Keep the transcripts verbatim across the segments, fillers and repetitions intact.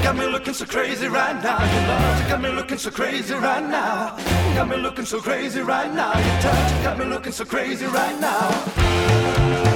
got me looking so crazy right now. Your love, you got me looking so crazy right now. You got me looking so crazy right now. Your touch, you got me looking so crazy right now.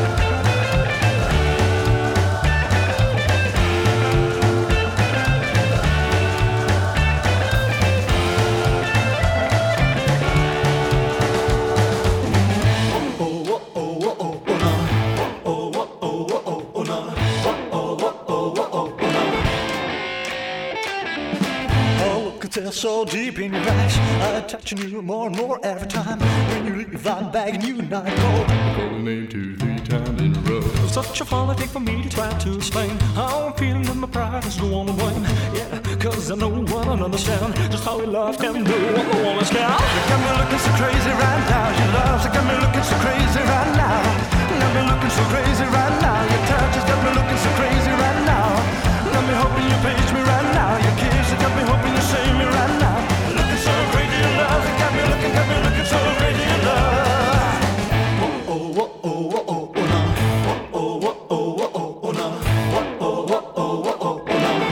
They're so deep in your eyes, I'm touching you more and more every time. When you leave, I'm begging you not to go. Call the name two, three times in a row. Such a funny thing for me to try to explain how I'm feeling that my pride is the one to blame. Yeah, cause I know one and understand just how your love can do what the woman's can. You got me looking so crazy right now. Your love, you got me looking so crazy right now. You got me looking so crazy right now. Your touch has got me looking so crazy right now. Got me hoping you page me right now. Your kiss, you got me hoping you save me right now. Looking so crazy in love, you got me looking, got me looking so crazy in love. Oh oh oh oh oh oh oh nah. Oh oh oh oh oh oh nah. Oh oh oh oh oh oh nah.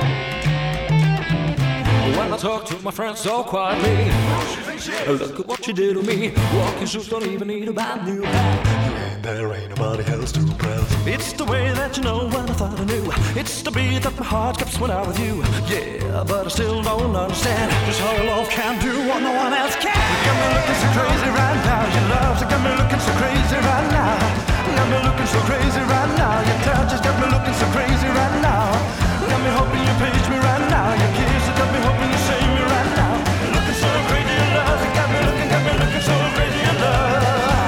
When I talk to my friends so quietly, look at what you did to me. Walking shoes don't even need a brand new pair. There ain't nobody else to impress. It's the way that you know when I thought I knew. It's the beat that my heart keeps when I'm with you. Yeah, but I still don't understand just how your love can do what no one else can. You got me looking so crazy right now. Your love, you got me looking so crazy right now. You got me looking so crazy right now. Your touch has got me looking so crazy right now. Got me hoping you page me right now. Your kiss has got me hoping you save me right now. Looking so crazy in love. You got me looking, got me looking so crazy in love.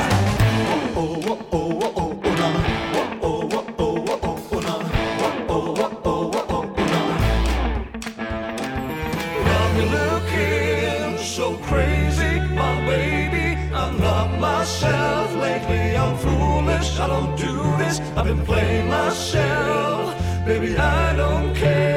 Myself lately, I'm foolish. I don't do this. I've been playing myself. Baby, I don't care.